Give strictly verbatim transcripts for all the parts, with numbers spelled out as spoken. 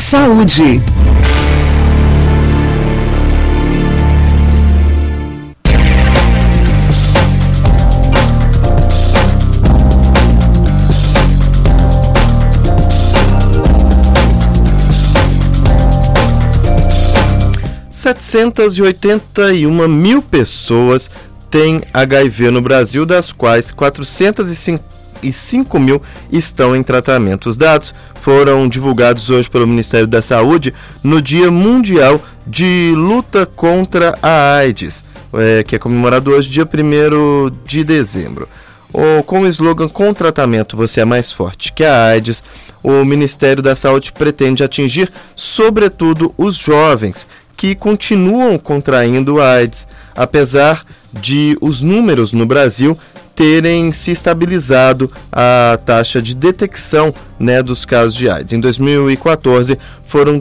Saúde. setecentas e oitenta e uma mil pessoas têm H I V no Brasil, das quais quatrocentos e cinco mil estão em tratamento. Os dados foram divulgados hoje pelo Ministério da Saúde no Dia Mundial de Luta contra a AIDS, é, que é comemorado hoje, dia primeiro de dezembro. O, com o slogan "Com tratamento você é mais forte que a AIDS", o Ministério da Saúde pretende atingir, sobretudo, os jovens que continuam contraindo AIDS, apesar de os números no Brasil terem se estabilizado a taxa de detecção, né, dos casos de AIDS. Em dois mil e quatorze, foram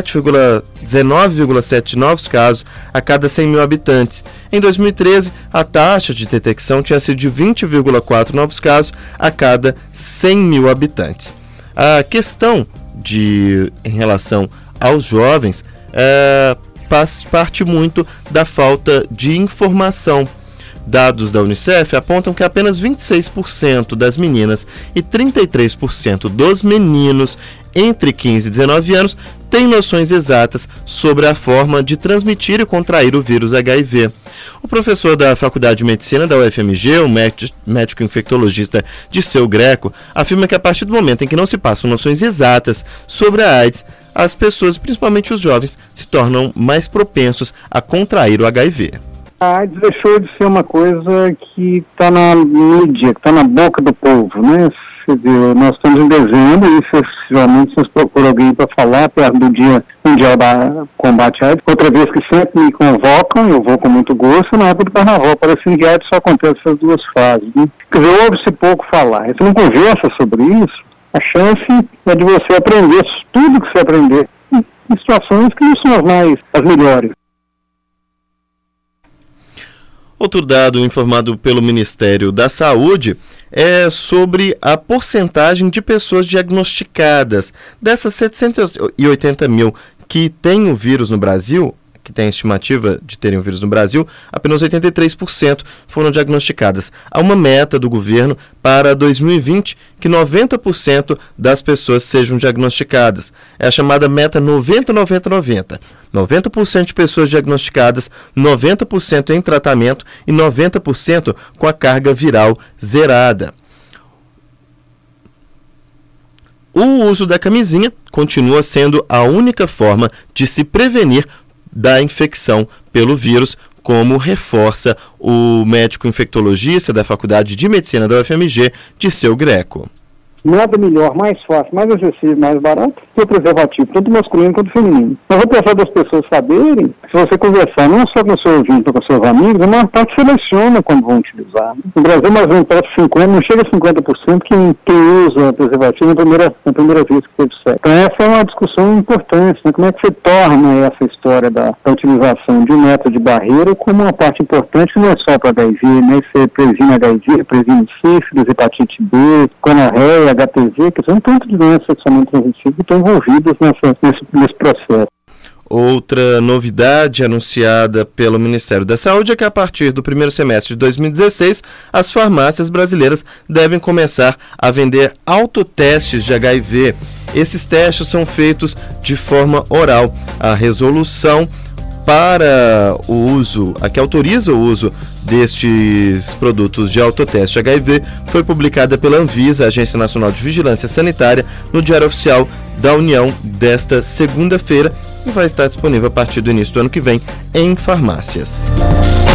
dezenove vírgula sete novos casos a cada cem mil habitantes. Em dois mil e treze, a taxa de detecção tinha sido de vinte vírgula quatro novos casos a cada cem mil habitantes. A questão de, em relação aos jovens, É, faz parte muito da falta de informação. Dados da Unicef apontam que apenas vinte e seis por cento das meninas e trinta e três por cento dos meninos entre quinze e dezenove anos têm noções exatas sobre a forma de transmitir e contrair o vírus H I V. O professor da Faculdade de Medicina da U F M G, o médico infectologista Dirceu Greco, afirma que a partir do momento em que não se passam noções exatas sobre a AIDS, as pessoas, principalmente os jovens, se tornam mais propensos a contrair o H I V. A AIDS deixou de ser uma coisa que está na mídia, que está na boca do povo, né? Quer dizer, nós estamos em dezembro e, efetivamente, vocês procuram alguém para falar perto do Dia Mundial da Combate à AIDS. Outra vez que sempre me convocam, eu vou com muito gosto, na época do Carnaval. Parece que AIDS só acontece essas duas fases, né? Quer dizer, ouve-se pouco falar. Se não conversa sobre isso, a chance é de você aprender tudo que você aprender em situações que não são as mais, as melhores. Outro dado informado pelo Ministério da Saúde é sobre a porcentagem de pessoas diagnosticadas. Dessas setecentos e oitenta mil que têm o vírus no Brasil, que tem a estimativa de terem o vírus no Brasil, apenas oitenta e três por cento foram diagnosticadas. Há uma meta do governo para dois mil e vinte que noventa por cento das pessoas sejam diagnosticadas. É a chamada meta noventa noventa noventa. noventa por cento de pessoas diagnosticadas, noventa por cento em tratamento e noventa por cento com a carga viral zerada. O uso da camisinha continua sendo a única forma de se prevenir da infecção pelo vírus, como reforça o médico infectologista da Faculdade de Medicina da U F M G, Dirceu Greco. Nada melhor, mais fácil, mais acessível, mais barato que o preservativo, tanto masculino quanto feminino. Mas vou pensar das pessoas saberem, se você conversar não só com o seu ouvinte ou com seus amigos, a maior parte seleciona quando vão utilizar. No Brasil, mais ou menos, parece cinquenta por cento, não chega a cinquenta por cento quem, quem usa preservativo na primeira, na primeira vez que teve sexo. Então essa é uma discussão importante, né? Como é que você torna essa história da, da utilização de um método de barreira como uma parte importante, que não é só para H I V, né? Você previne H I V, previne sífilis, hepatite B, gonorreia, H P V, que são um tanto de doenças sexualmente transmissíveis que estão envolvidas nessa, nesse, nesse processo. Outra novidade anunciada pelo Ministério da Saúde é que a partir do primeiro semestre de dois mil e dezesseis, as farmácias brasileiras devem começar a vender autotestes de H I V. Esses testes são feitos de forma oral. A resolução para o uso, a que autoriza o uso destes produtos de autoteste H I V, foi publicada pela Anvisa, Agência Nacional de Vigilância Sanitária, no Diário Oficial da União desta segunda-feira e vai estar disponível a partir do início do ano que vem em farmácias.